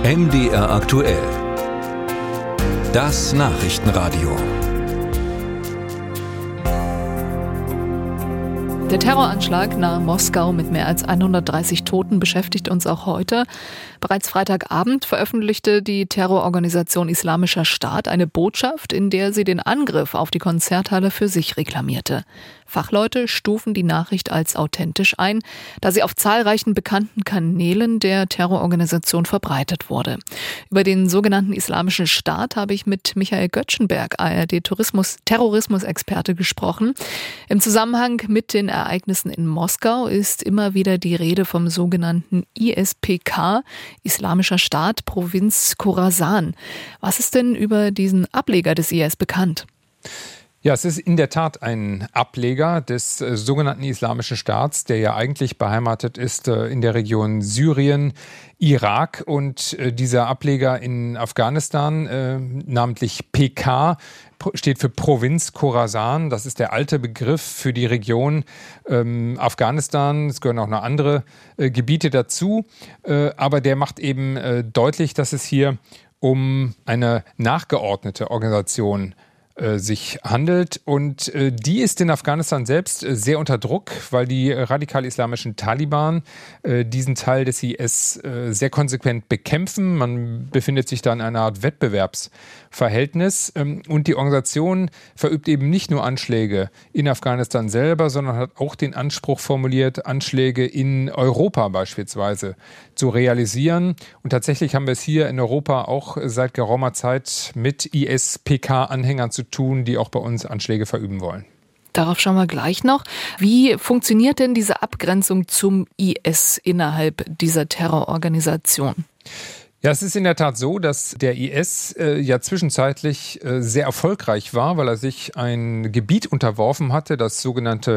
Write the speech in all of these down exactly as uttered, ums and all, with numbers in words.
M D R aktuell. Das Nachrichtenradio. Der Terroranschlag nahe Moskau mit mehr als hundertdreißig Toten beschäftigt uns auch heute. Bereits Freitagabend veröffentlichte die Terrororganisation Islamischer Staat eine Botschaft, in der sie den Angriff auf die Konzerthalle für sich reklamierte. Fachleute stufen die Nachricht als authentisch ein, da sie auf zahlreichen bekannten Kanälen der Terrororganisation verbreitet wurde. Über den sogenannten Islamischen Staat habe ich mit Michael Göttschenberg, A R D-Terrorismus-Experte, gesprochen. Im Zusammenhang mit den Ereignissen in Moskau ist immer wieder die Rede vom sogenannten I S P K, Islamischer Staat, Provinz Khorasan. Was ist denn über diesen Ableger des I S bekannt? Ja, es ist in der Tat ein Ableger des äh, sogenannten Islamischen Staats, der ja eigentlich beheimatet ist äh, in der Region Syrien, Irak, und äh, dieser Ableger in Afghanistan, äh, namentlich P K, steht für Provinz Khorasan. Das ist der alte Begriff für die Region ähm, Afghanistan. Es gehören auch noch andere äh, Gebiete dazu, äh, aber der macht eben äh, deutlich, dass es hier um eine nachgeordnete Organisation geht. sich handelt. Und äh, die ist in Afghanistan selbst äh, sehr unter Druck, weil die äh, radikal-islamischen Taliban äh, diesen Teil des I S äh, sehr konsequent bekämpfen. Man befindet sich da in einer Art Wettbewerbsverhältnis. Ähm, und die Organisation verübt eben nicht nur Anschläge in Afghanistan selber, sondern hat auch den Anspruch formuliert, Anschläge in Europa beispielsweise zu realisieren. Und tatsächlich haben wir es hier in Europa auch seit geraumer Zeit mit I S P K-Anhängern zu tun, die auch bei uns Anschläge verüben wollen. Darauf schauen wir gleich noch. Wie funktioniert denn diese Abgrenzung zum I S innerhalb dieser Terrororganisation? Ja, es ist in der Tat so, dass der I S äh, ja zwischenzeitlich äh, sehr erfolgreich war, weil er sich ein Gebiet unterworfen hatte, das sogenannte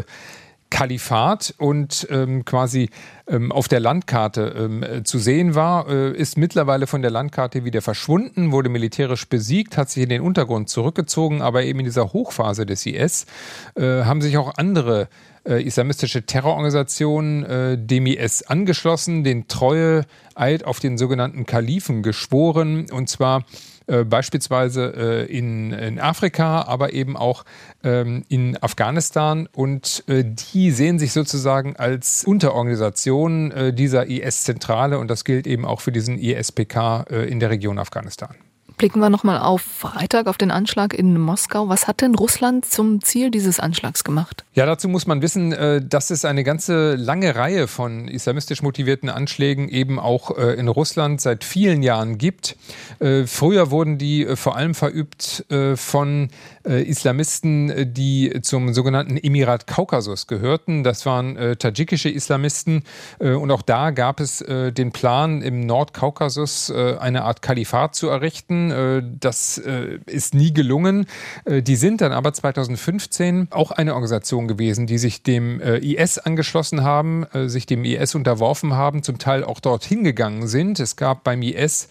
Kalifat, und ähm, quasi ähm, auf der Landkarte ähm, zu sehen war, äh, ist mittlerweile von der Landkarte wieder verschwunden, wurde militärisch besiegt, hat sich in den Untergrund zurückgezogen, aber eben in dieser Hochphase des I S äh, haben sich auch andere äh, islamistische Terrororganisationen äh, dem I S angeschlossen, den Treueeid auf den sogenannten Kalifen geschworen, und zwar Äh, beispielsweise äh, in, in Afrika, aber eben auch ähm, in Afghanistan. Und äh, die sehen sich sozusagen als Unterorganisation äh, dieser I S-Zentrale, und das gilt eben auch für diesen I S P K äh, in der Region Afghanistan. Blicken wir nochmal auf Freitag, auf den Anschlag in Moskau. Was hat denn Russland zum Ziel dieses Anschlags gemacht? Ja, dazu muss man wissen, dass es eine ganze lange Reihe von islamistisch motivierten Anschlägen eben auch in Russland seit vielen Jahren gibt. Früher wurden die vor allem verübt von Islamisten, die zum sogenannten Emirat Kaukasus gehörten. Das waren tadschikische Islamisten, und auch da gab es den Plan, im Nordkaukasus eine Art Kalifat zu errichten. Das ist nie gelungen. Die sind dann aber zweitausendfünfzehn auch eine Organisation gewesen, die sich dem I S angeschlossen haben, sich dem I S unterworfen haben, zum Teil auch dorthin gegangen sind. Es gab beim I S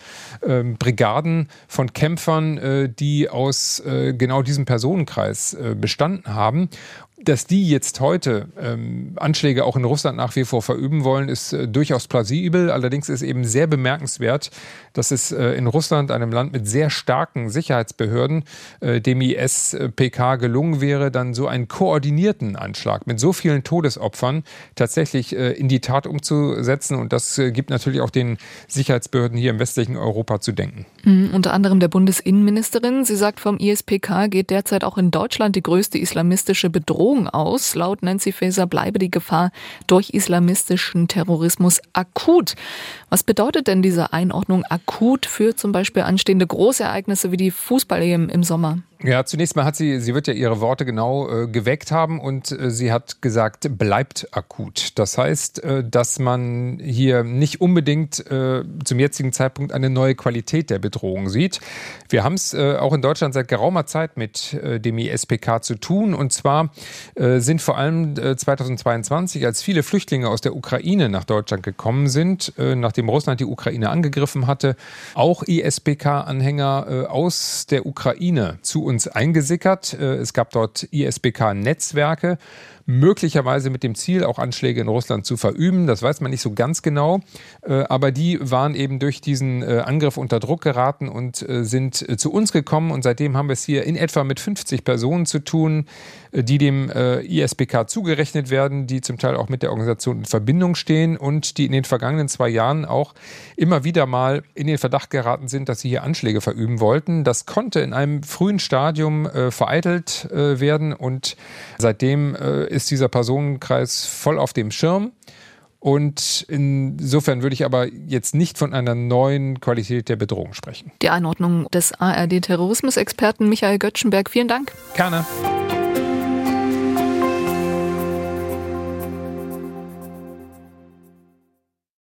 Brigaden von Kämpfern, die aus genau diesem Personenkreis bestanden haben. Dass die jetzt heute ähm, Anschläge auch in Russland nach wie vor verüben wollen, ist äh, durchaus plausibel. Allerdings ist eben sehr bemerkenswert, dass es äh, in Russland, einem Land mit sehr starken Sicherheitsbehörden, äh, dem I S P K gelungen wäre, dann so einen koordinierten Anschlag mit so vielen Todesopfern tatsächlich äh, in die Tat umzusetzen. Und das äh, gibt natürlich auch den Sicherheitsbehörden hier im westlichen Europa zu denken. Mhm, unter anderem der Bundesinnenministerin. Sie sagt, vom I S P K geht derzeit auch in Deutschland die größte islamistische Bedrohung aus. Laut Nancy Faeser bleibe die Gefahr durch islamistischen Terrorismus akut. Was bedeutet denn diese Einordnung akut für zum Beispiel anstehende Großereignisse wie die Fußball-E M im Sommer? Ja, zunächst mal hat sie, sie wird ja ihre Worte genau äh, geweckt haben, und äh, sie hat gesagt, bleibt akut. Das heißt, äh, dass man hier nicht unbedingt äh, zum jetzigen Zeitpunkt eine neue Qualität der Bedrohung sieht. Wir haben es äh, auch in Deutschland seit geraumer Zeit mit äh, dem I S P K zu tun, und zwar äh, sind vor allem äh, zweitausendzweiundzwanzig, als viele Flüchtlinge aus der Ukraine nach Deutschland gekommen sind, äh, nachdem Russland die Ukraine angegriffen hatte, auch I S P K-Anhänger äh, aus der Ukraine zu uns eingesickert. Es gab dort I S P K-Netzwerke. möglicherweise mit dem Ziel, auch Anschläge in Russland zu verüben. Das weiß man nicht so ganz genau. Aber die waren eben durch diesen Angriff unter Druck geraten und sind zu uns gekommen. Und seitdem haben wir es hier in etwa mit fünfzig Personen zu tun, die dem I S P K zugerechnet werden, die zum Teil auch mit der Organisation in Verbindung stehen und die in den vergangenen zwei Jahren auch immer wieder mal in den Verdacht geraten sind, dass sie hier Anschläge verüben wollten. Das konnte in einem frühen Stadium äh, vereitelt äh, werden und seitdem äh, ist dieser Personenkreis voll auf dem Schirm. Und insofern würde ich aber jetzt nicht von einer neuen Qualität der Bedrohung sprechen. Die Einordnung des A R D-Terrorismusexperten Michael Göttschenberg. Vielen Dank. Gerne.